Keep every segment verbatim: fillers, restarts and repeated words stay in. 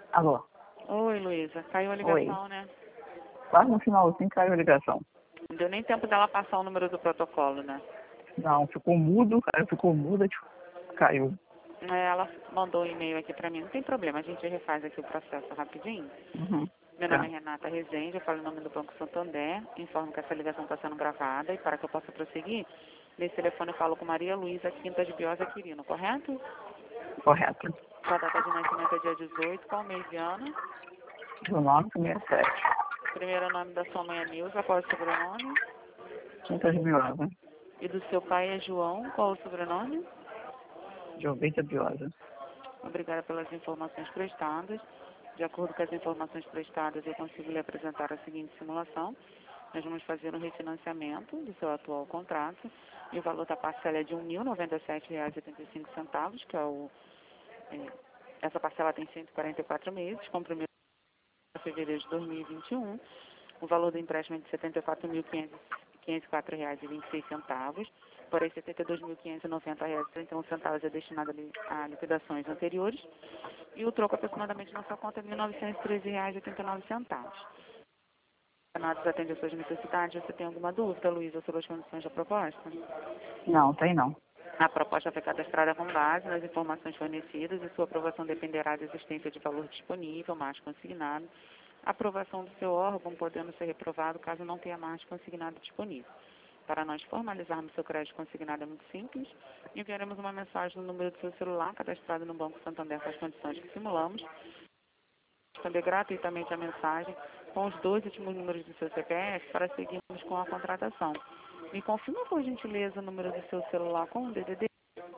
Alô? Oi, Luísa. Caiu a Oi. ligação, né? Quase no finalzinho caiu a ligação. Não deu nem tempo dela passar o número do protocolo, né? Não, ficou mudo, aí ficou muda, tipo, caiu. É, ela mandou um e-mail aqui pra mim. Não tem problema, a gente refaz aqui o processo rapidinho. Uhum. Meu nome Tá. é Renata Rezende, eu falo em nome do Banco Santander. Informo que essa ligação está sendo gravada e para que eu possa prosseguir, nesse telefone eu falo com Maria Luísa Quintas de Biosa Quirino, correto? Correto. Sua data de nascimento é dia dezoito, qual mês e ano? dezenove sessenta e sete. Primeiro nome da sua mãe é Nilza, qual é o sobrenome? Quinta de Biosa. E do seu pai é João, qual é o sobrenome? Jovita Biosa. Obrigada pelas informações prestadas. De acordo com as informações prestadas, eu consigo lhe apresentar a seguinte simulação. Nós vamos fazer um refinanciamento do seu atual contrato e o valor da parcela é de um mil noventa e sete reais e oitenta e cinco centavos, que é o... É, essa parcela tem cento e quarenta e quatro meses, com o primeiro de fevereiro de dois mil e vinte e um. O valor do empréstimo é de setenta e quatro mil quinhentos e quatro reais e vinte e seis centavos, porém setenta e dois mil quinhentos e noventa reais e trinta e um centavos é destinado a liquidações anteriores e o troco aproximadamente na sua conta é mil novecentos e treze reais e oitenta e nove centavos. Renato atende às suas necessidades. Você tem alguma dúvida, Luísa, sobre as condições da proposta? Não, tem não. A proposta foi cadastrada com base nas informações fornecidas e sua aprovação dependerá da existência de valor disponível, mais consignado, aprovação do seu órgão podendo ser reprovado caso não tenha mais consignado disponível. Para nós formalizarmos seu crédito consignado é muito simples. Enviaremos uma mensagem no número do seu celular cadastrado no Banco Santander com as condições que simulamos. Responder gratuitamente a mensagem com os dois últimos números do seu C P F para seguirmos com a contratação. Me confirma, por gentileza, o número do seu celular com o D D D.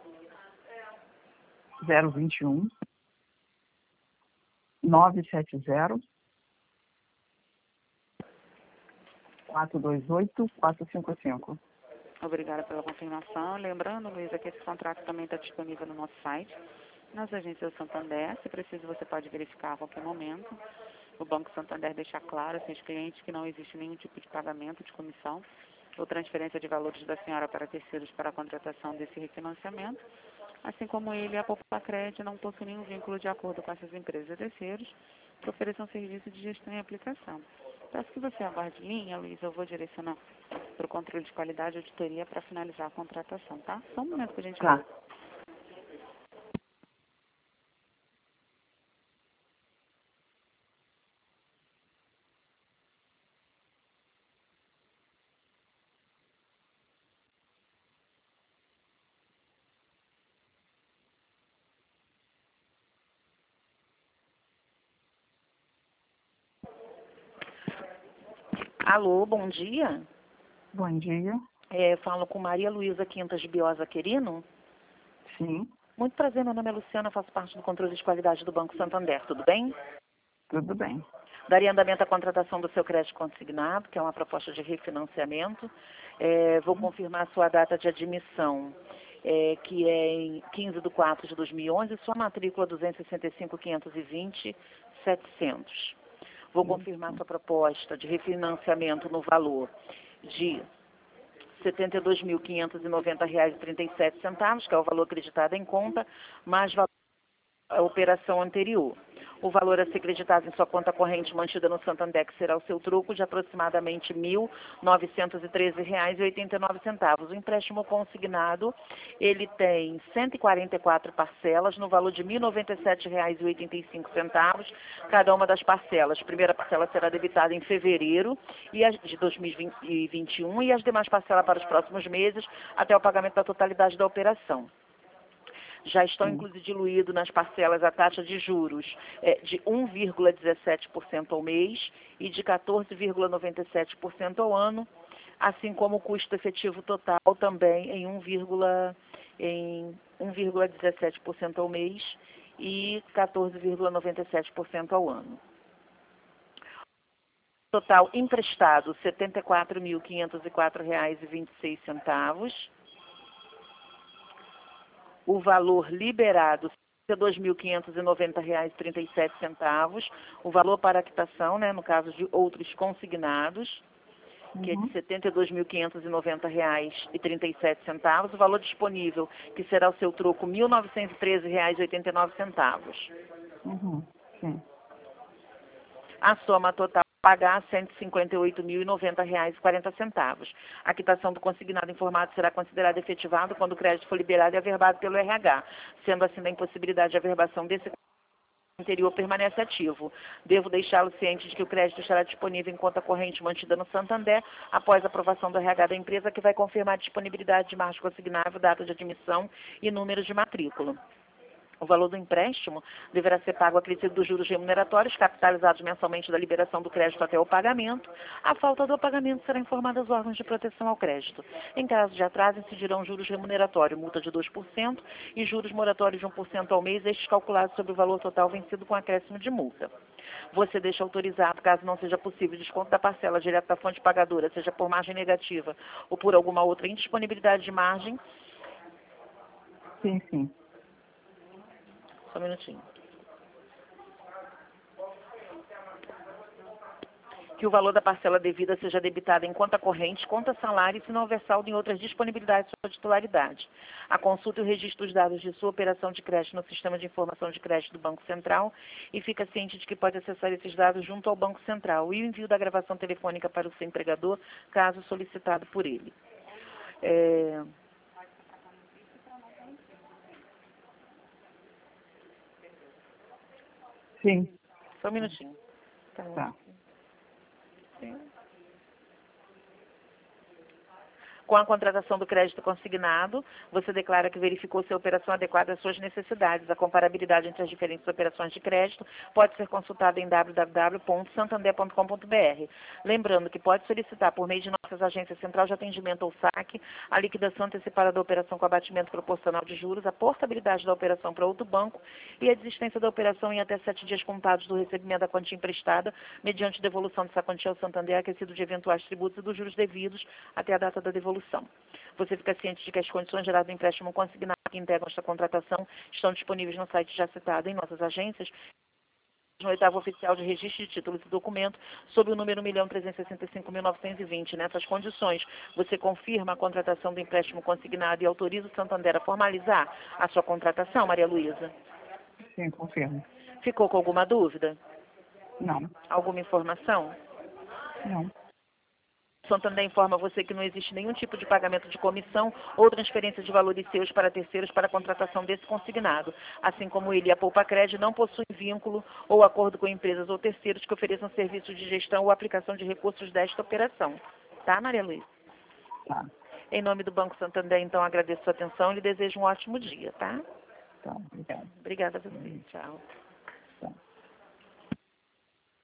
zero vinte e um, nove sete zero, quatro dois oito, quatro cinco cinco. Obrigada pela confirmação. Lembrando, Luísa, que esse contrato também está disponível no nosso site, nas agências do Santander. Se preciso, você pode verificar a qualquer momento. O Banco Santander deixa claro a seus clientes que não existe nenhum tipo de pagamento de comissão ou transferência de valores da senhora para terceiros para a contratação desse refinanciamento, assim como ele, a Popular Crédito, não possui nenhum vínculo de acordo com essas empresas terceiros que ofereçam serviço de gestão e aplicação. Peço que você aguarde em linha, Luísa, eu vou direcionar para o controle de qualidade e auditoria para finalizar a contratação, tá? Só um momento que a gente Tá. vai. Alô, bom dia. Bom dia. É, falo com Maria Luísa Quintas de Biosa Quirino. Sim, Muito prazer, meu nome é Luciana, faço parte do controle de qualidade do Banco Santander, tudo bem? tudo bem. Daria andamento à contratação do seu crédito consignado, que é uma proposta de refinanciamento. É, vou confirmar a sua data de admissão, é, que é em quinze de quatro de dois mil e onze, sua matrícula duzentos e sessenta e cinco, quinhentos e vinte, setecentos. Vou confirmar sua proposta de refinanciamento no valor de setenta e dois mil quinhentos e noventa reais e trinta e sete centavos, que é o valor acreditado em conta, mais valor a operação anterior. O valor a ser acreditado em sua conta corrente mantida no Santander, que será o seu troco de aproximadamente mil novecentos e treze reais e oitenta e nove centavos. O empréstimo consignado, ele tem cento e quarenta e quatro parcelas no valor de mil e noventa e sete reais e oitenta e cinco centavos, cada uma das parcelas. A primeira parcela será debitada em fevereiro e as, de dois mil e vinte e um e as demais parcelas para os próximos meses, até o pagamento da totalidade da operação. Já estão Sim. inclusive diluídos nas parcelas a taxa de juros é, de um vírgula dezessete por cento ao mês e de quatorze vírgula noventa e sete por cento ao ano, assim como o custo efetivo total também em um vírgula dezessete por cento ao mês e quatorze vírgula noventa e sete por cento ao ano. Total emprestado, setenta e quatro mil quinhentos e quatro reais e vinte e seis centavos. O valor liberado, setenta e dois mil quinhentos e noventa reais e trinta e sete centavos. O valor para a quitação, né, no caso de outros consignados, que é de setenta e dois mil quinhentos e noventa reais e trinta e sete centavos. O valor disponível, que será o seu troco, mil novecentos e treze reais e oitenta e nove centavos. Uhum. Sim. A soma total a pagar cento e cinquenta e oito mil e noventa reais e quarenta centavos. A quitação do consignado informado será considerada efetivado quando o crédito for liberado e averbado pelo R H, sendo assim da impossibilidade de averbação desse anterior permanece ativo. Devo deixá-lo ciente de que o crédito estará disponível em conta corrente mantida no Santander após a aprovação do R H da empresa, que vai confirmar a disponibilidade de margem consignável, data de admissão e números de matrícula. O valor do empréstimo deverá ser pago acrescido dos juros remuneratórios, capitalizados mensalmente da liberação do crédito até o pagamento. A falta do pagamento será informada aos órgãos de proteção ao crédito. Em caso de atraso, incidirão juros remuneratórios, multa de dois por cento e juros moratórios de um por cento ao mês, estes calculados sobre o valor total vencido com acréscimo de multa. Você deixa autorizado, caso não seja possível, desconto da parcela direto da fonte pagadora, seja por margem negativa ou por alguma outra indisponibilidade de margem. Sim, sim. Só um minutinho. Que o valor da parcela devida seja debitado em conta corrente, conta salário e se não houver saldo em outras disponibilidades de sua titularidade. A consulta e o registro dos dados de sua operação de crédito no Sistema de Informação de Crédito do Banco Central e fica ciente de que pode acessar esses dados junto ao Banco Central e o envio da gravação telefônica para o seu empregador, caso solicitado por ele. É... Sim. Só um minutinho. Tá. Tá. Sim. Com a contratação do crédito consignado, você declara que verificou se a operação adequada às suas necessidades. A comparabilidade entre as diferentes operações de crédito pode ser consultada em w w w ponto santander ponto com ponto b r. Lembrando que pode solicitar, por meio de nossas agências Central de Atendimento ou saque, a liquidação antecipada da operação com abatimento proporcional de juros, a portabilidade da operação para outro banco e a desistência da operação em até sete dias contados do recebimento da quantia emprestada, mediante devolução dessa quantia ao Santander, aquecido de eventuais tributos e dos juros devidos até a data da devolução. Você fica ciente de que as condições geradas do empréstimo consignado que integram esta contratação estão disponíveis no site já citado em nossas agências, no oitavo oficial de registro de títulos e documentos, sob o número um milhão trezentos e sessenta e cinco mil novecentos e vinte. Nessas condições, você confirma a contratação do empréstimo consignado e autoriza o Santander a formalizar a sua contratação, Maria Luísa? Sim, confirmo. Ficou com alguma dúvida? Não. Alguma informação? Não. Santander informa você que não existe nenhum tipo de pagamento de comissão ou transferência de valores seus para terceiros para a contratação desse consignado, assim como ele e a Poupa Crédito não possuem vínculo ou acordo com empresas ou terceiros que ofereçam serviços de gestão ou aplicação de recursos desta operação. Tá, Maria Luísa? Tá. Em nome do Banco Santander, então, agradeço a sua atenção e lhe desejo um ótimo dia, tá? Tá, obrigado. Obrigada a você. Tchau.